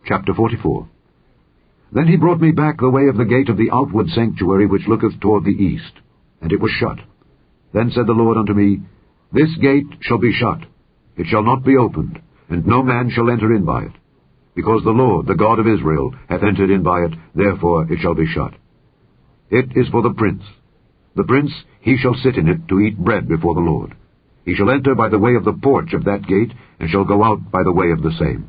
Chapter 44. Then he brought me back the way of the gate of the outward sanctuary which looketh toward the east, and it was shut. Then said the Lord unto me, This gate shall be shut, it shall not be opened, and no man shall enter in by it. Because the Lord, the God of Israel, hath entered in by it, therefore it shall be shut. It is for the prince. The prince, he shall sit in it to eat bread before the Lord. He shall enter by the way of the porch of that gate, and shall go out by the way of the same.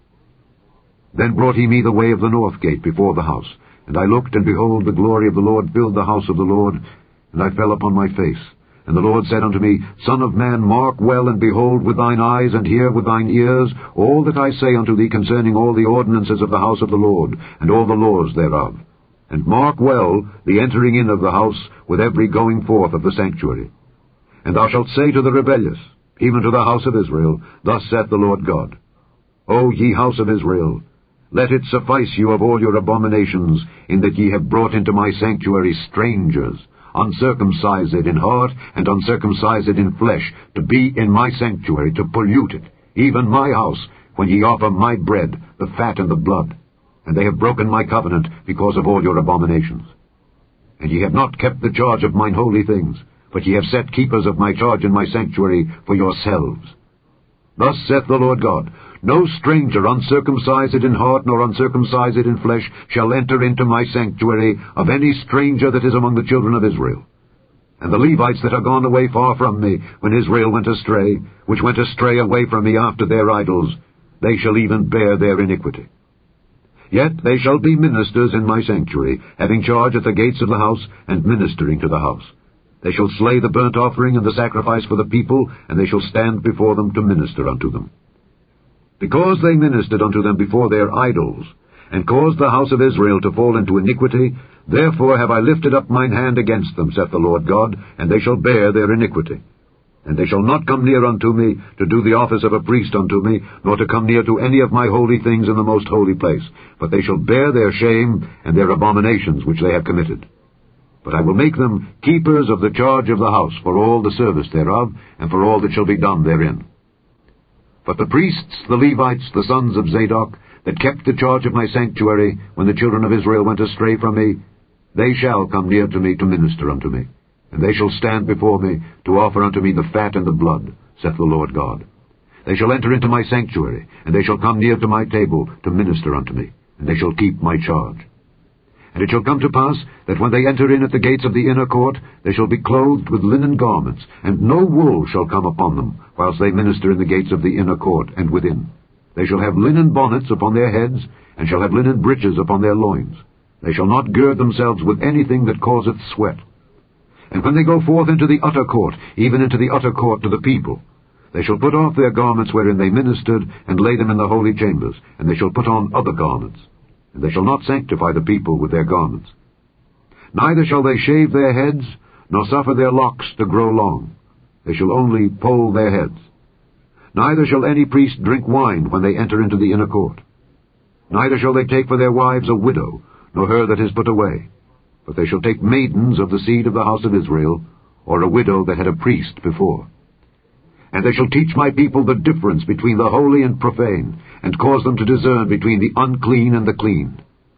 Then brought he me the way of the north gate before the house. And I looked, and behold, the glory of the Lord filled the house of the Lord. And I fell upon my face. And the Lord said unto me, Son of man, mark well, and behold with thine eyes, and hear with thine ears, all that I say unto thee concerning all the ordinances of the house of the Lord, and all the laws thereof. And mark well the entering in of the house, with every going forth of the sanctuary. And thou shalt say to the rebellious, even to the house of Israel, Thus saith the Lord God, O ye house of Israel, let it suffice you of all your abominations, in that ye have brought into my sanctuary strangers, uncircumcised in heart and uncircumcised in flesh, to be in my sanctuary, to pollute it, even my house, when ye offer my bread, the fat and the blood. And they have broken my covenant because of all your abominations. And ye have not kept the charge of mine holy things, but ye have set keepers of my charge in my sanctuary for yourselves. Thus saith the Lord God, No stranger uncircumcised in heart nor uncircumcised in flesh shall enter into my sanctuary of any stranger that is among the children of Israel. And the Levites that are gone away far from me, when Israel went astray, which went astray away from me after their idols, they shall even bear their iniquity. Yet they shall be ministers in my sanctuary, having charge at the gates of the house, and ministering to the house. They shall slay the burnt offering and the sacrifice for the people, and they shall stand before them to minister unto them. Because they ministered unto them before their idols, and caused the house of Israel to fall into iniquity, therefore have I lifted up mine hand against them, saith the Lord God, and they shall bear their iniquity. And they shall not come near unto me, to do the office of a priest unto me, nor to come near to any of my holy things in the most holy place. But they shall bear their shame, and their abominations which they have committed. But I will make them keepers of the charge of the house, for all the service thereof, and for all that shall be done therein. But the priests, the Levites, the sons of Zadok, that kept the charge of my sanctuary, when the children of Israel went astray from me, they shall come near to me to minister unto me. And they shall stand before me, to offer unto me the fat and the blood, saith the Lord God. They shall enter into my sanctuary, and they shall come near to my table, to minister unto me, and they shall keep my charge. And it shall come to pass, that when they enter in at the gates of the inner court, they shall be clothed with linen garments, and no wool shall come upon them, whilst they minister in the gates of the inner court and within. They shall have linen bonnets upon their heads, and shall have linen breeches upon their loins. They shall not gird themselves with anything that causeth sweat. And when they go forth into the utter court, even into the utter court to the people, they shall put off their garments wherein they ministered, and lay them in the holy chambers, and they shall put on other garments. And they shall not sanctify the people with their garments. Neither shall they shave their heads, nor suffer their locks to grow long. They shall only poll their heads. Neither shall any priest drink wine when they enter into the inner court. Neither shall they take for their wives a widow, nor her that is put away. But they shall take maidens of the seed of the house of Israel, or a widow that had a priest before. And they shall teach my people the difference between the holy and profane, and cause them to discern between the unclean and the clean.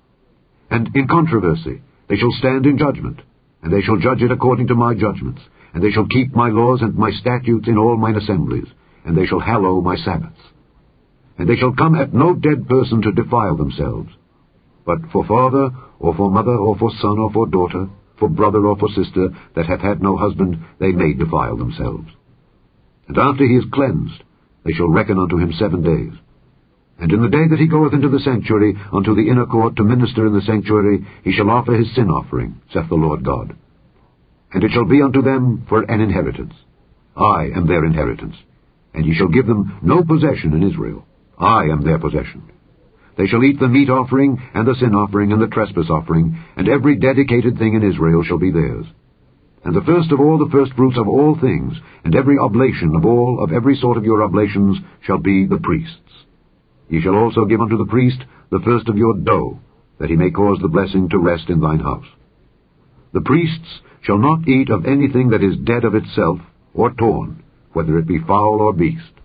And in controversy they shall stand in judgment, and they shall judge it according to my judgments, and they shall keep my laws and my statutes in all mine assemblies, and they shall hallow my Sabbaths. And they shall come at no dead person to defile themselves, but for father, or for mother, or for son, or for daughter, for brother, or for sister, that hath had no husband, they may defile themselves. And after he is cleansed, they shall reckon unto him 7 days. And in the day that he goeth into the sanctuary, unto the inner court, to minister in the sanctuary, he shall offer his sin offering, saith the Lord God. And it shall be unto them for an inheritance. I am their inheritance. And ye shall give them no possession in Israel. I am their possession. They shall eat the meat offering, and the sin offering, and the trespass offering, and every dedicated thing in Israel shall be theirs. And the first of all the firstfruits of all things, and every oblation of every sort of your oblations, shall be the priest's. Ye shall also give unto the priest the first of your dough, that he may cause the blessing to rest in thine house. The priests shall not eat of anything that is dead of itself, or torn, whether it be fowl or beast.